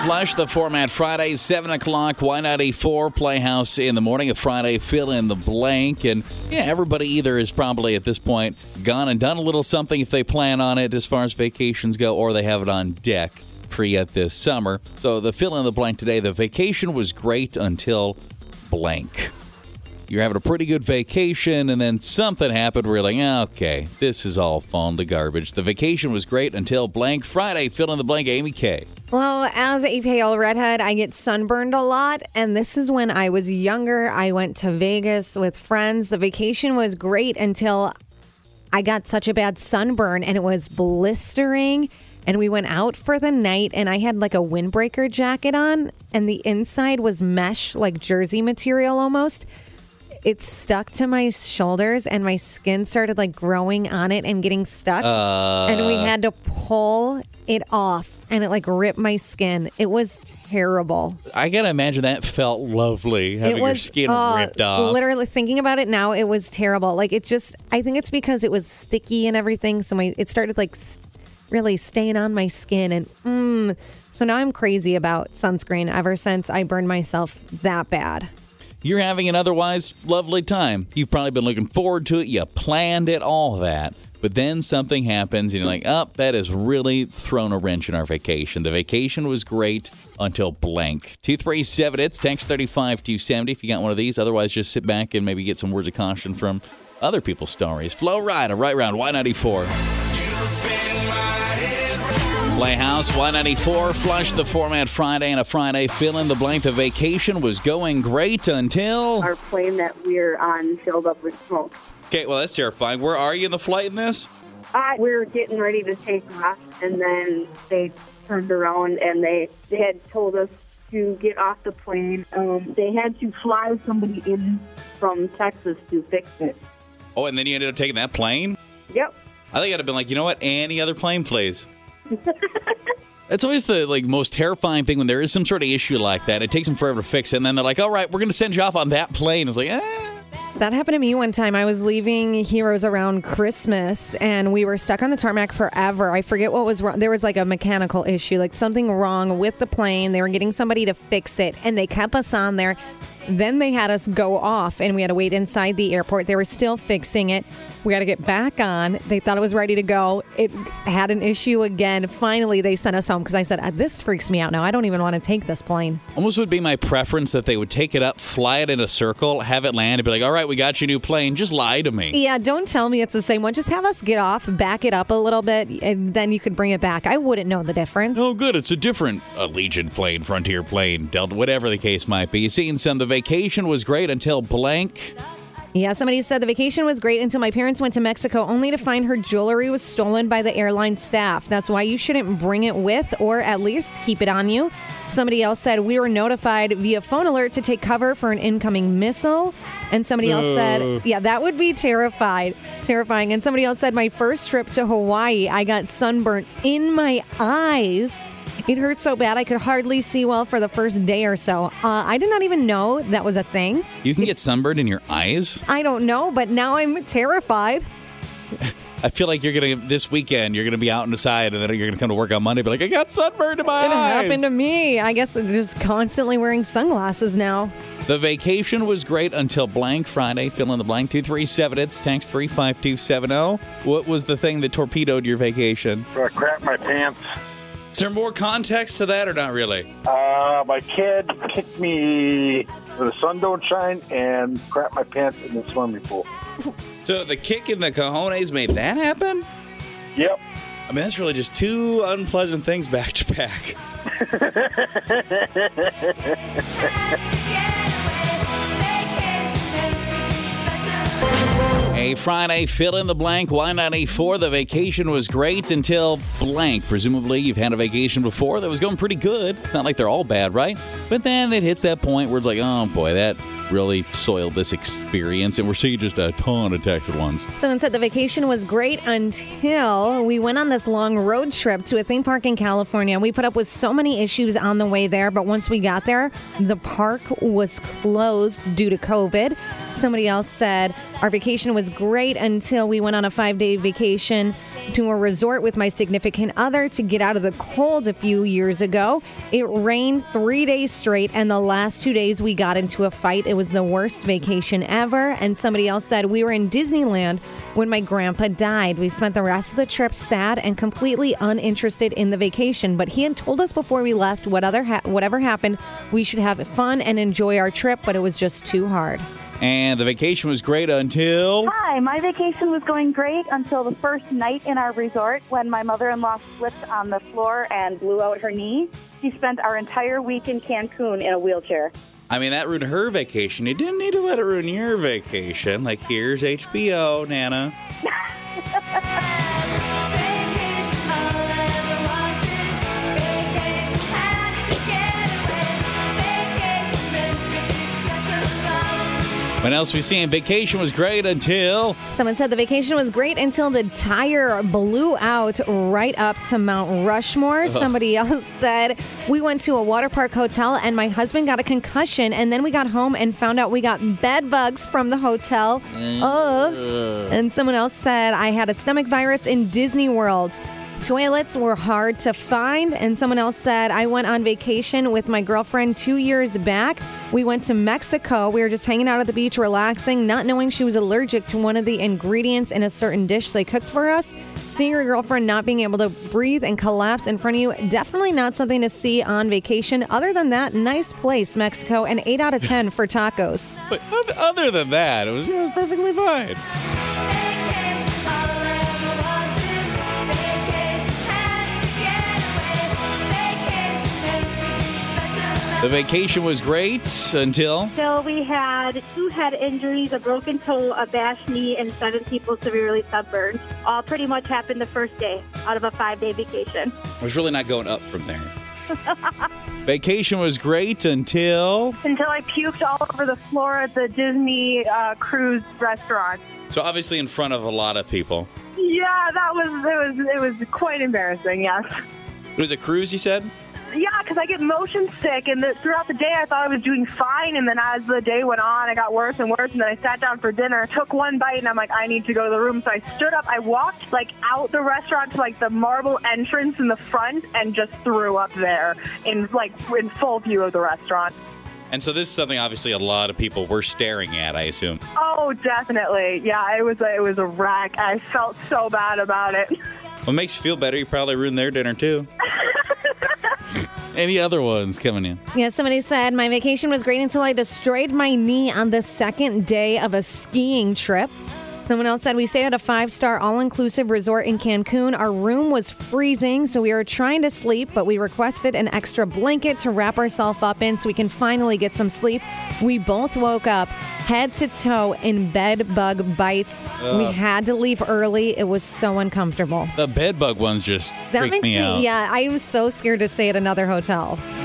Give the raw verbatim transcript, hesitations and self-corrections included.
Flush the format Friday, seven o'clock, Y ninety-four, Playhouse in the morning. A Friday, fill in the blank. And yeah, everybody either is probably at this point gone and done a little something if they plan on it as far as vacations go, or they have it on deck pre it this summer. So the fill in the blank today, the vacation was great until blank. You're having a pretty good vacation, and then something happened where you're like, oh, okay, this is all fallen to garbage. The vacation was great until blank. Friday, fill in the blank, Amy K. Well, as a pale redhead, I get sunburned a lot, and this is when I was younger. I went to Vegas with friends. The vacation was great until I got such a bad sunburn, and it was blistering, and we went out for the night, and I had like a windbreaker jacket on, and the inside was mesh, like jersey material almost. It stuck to my shoulders, and my skin started like growing on it and getting stuck. Uh, and we had to pull it off, and it like ripped my skin. It was terrible. I gotta imagine that felt lovely, having it was, your skin uh, ripped off. Literally, thinking about it now, it was terrible. Like, it's just, I think it's because it was sticky and everything, so my it started like really staying on my skin, and mm, so now I'm crazy about sunscreen ever since I burned myself that bad. You're having an otherwise lovely time. You've probably been looking forward to it. You planned it, all that. But then something happens, and you're like, oh, that has really thrown a wrench in our vacation. The vacation was great until blank. two three seven, it's text thirty-five two seventy if you got one of these. Otherwise, just sit back and maybe get some words of caution from other people's stories. Flo Rida, right round, Y ninety-four. Playhouse, Y ninety-four, Flush the format Friday, and a Friday, fill in the blank. The vacation was going great until... Our plane that we're on filled up with smoke. Okay, well, that's terrifying. Where are you in the flight in this? Uh, we were getting ready to take off, and then they turned around, and they, they had told us to get off the plane. Um, they had to fly somebody in from Texas to fix it. Oh, and then you ended up taking that plane? Yep. I think I'd have been like, you know what? Any other plane, please. That's always the like most terrifying thing when there is some sort of issue like that. It takes them forever to fix it, and then they're like, all right, we're going to send you off on that plane. It's like, eh. That happened to me one time. I was leaving Heroes around Christmas, and we were stuck on the tarmac forever. I forget what was wrong. There was like a mechanical issue, like something wrong with the plane. They were getting somebody to fix it, and they kept us on there. Then they had us go off, and we had to wait inside the airport. They were still fixing it. We got to get back on. They thought it was ready to go. It had an issue again. Finally, they sent us home because I said, this freaks me out now. I don't even want to take this plane. Almost would be my preference that they would take it up, fly it in a circle, have it land, and be like, all right, we got your new plane. Just lie to me. Yeah, don't tell me it's the same one. Just have us get off, back it up a little bit, and then you could bring it back. I wouldn't know the difference. Oh, good. It's a different Allegiant plane, Frontier plane, Delta, whatever the case might be. Seeing some, the vacation was great until blank. Yeah, somebody said the vacation was great until my parents went to Mexico only to find her jewelry was stolen by the airline staff. That's why you shouldn't bring it with, or at least keep it on you. Somebody else said we were notified via phone alert to take cover for an incoming missile. And somebody else uh. said, yeah, that would be terrified, terrifying. And somebody else said my first trip to Hawaii, I got sunburnt in my eyes. It hurt so bad I could hardly see well for the first day or so. Uh, I did not even know that was a thing. You can get sunburned in your eyes? I don't know, but now I'm terrified. I feel like you're going to, this weekend, you're going to be out on the side, and then you're going to come to work on Monday and be like, I got sunburned in my it eyes. It happened to me. I guess I'm just constantly wearing sunglasses now. The vacation was great until blank Friday. Fill in the blank. two three seven, it's text three five two seven zero. What was the thing that torpedoed your vacation? I crap my pants. Is there more context to that or not really? Uh, my kid kicked me where the sun don't shine and crap my pants in the swimming pool. So the kick in the cojones made that happen? Yep. I mean, that's really just two unpleasant things back to back. A Friday, fill in the blank, Y ninety-four. The vacation was great until blank. Presumably, you've had a vacation before that was going pretty good. It's not like they're all bad, right? But then it hits that point where it's like, oh boy, that really soiled this experience, and we're seeing just a ton of texted ones. Someone said the vacation was great until we went on this long road trip to a theme park in California. We put up with so many issues on the way there, but once we got there, the park was closed due to COVID. Somebody else said our vacation was great until we went on a five-day vacation to a resort with my significant other to get out of the cold a few years ago. It rained three days straight, and the last two days we got into a fight. It was the worst vacation ever. And somebody else said we were in Disneyland when my grandpa died. We spent the rest of the trip sad and completely uninterested in the vacation, but he had told us before we left what other ha- whatever happened, we should have fun and enjoy our trip, but it was just too hard. And the vacation was great until... Hi, my vacation was going great until the first night in our resort when my mother-in-law slipped on the floor and blew out her knee. She spent our entire week in Cancun in a wheelchair. I mean, that ruined her vacation. You didn't need to let it ruin your vacation. Like, here's H B O, Nana. What else we seeing? Vacation was great until... Someone said the vacation was great until the tire blew out right up to Mount Rushmore. Somebody else said we went to a water park hotel and my husband got a concussion, and then we got home and found out we got bed bugs from the hotel. Ugh. And someone else said I had a stomach virus in Disney World. Toilets were hard to find. And someone else said, I went on vacation with my girlfriend two years back. We went to Mexico. We were just hanging out at the beach, relaxing, not knowing she was allergic to one of the ingredients in a certain dish they cooked for us. Seeing your girlfriend not being able to breathe and collapse in front of you, definitely not something to see on vacation. Other than that, nice place, Mexico, and eight out of ten for tacos. But other than that, it was, it was perfectly fine. The vacation was great until... So we had two head injuries, a broken toe, a bashed knee, and seven people severely sunburned. All pretty much happened the first day out of a five-day vacation. I was really not going up from there. Vacation was great until... Until I puked all over the floor at the Disney uh, cruise restaurant. So obviously in front of a lot of people. Yeah, that was it was it was quite embarrassing. Yes. It was a cruise, you said? Yeah, because I get motion sick, and the, throughout the day I thought I was doing fine, and then as the day went on, it got worse and worse, and then I sat down for dinner, took one bite, and I'm like, I need to go to the room, so I stood up, I walked, like, out the restaurant to, like, the marble entrance in the front, and just threw up there, in, like, in full view of the restaurant. And so this is something, obviously, a lot of people were staring at, I assume. Oh, definitely. Yeah, it was a, it was a wreck. I felt so bad about it. What makes you feel better? You probably ruined their dinner, too. Any other ones coming in? Yeah, somebody said, my vacation was great until I destroyed my knee on the second day of a skiing trip. Someone else said, we stayed at a five-star all-inclusive resort in Cancun. Our room was freezing, so we were trying to sleep, but we requested an extra blanket to wrap ourselves up in so we can finally get some sleep. We both woke up head to toe in bed bug bites. Ugh. We had to leave early. It was so uncomfortable. The bed bug ones just that freaked makes me, me out. Yeah, I was so scared to stay at another hotel.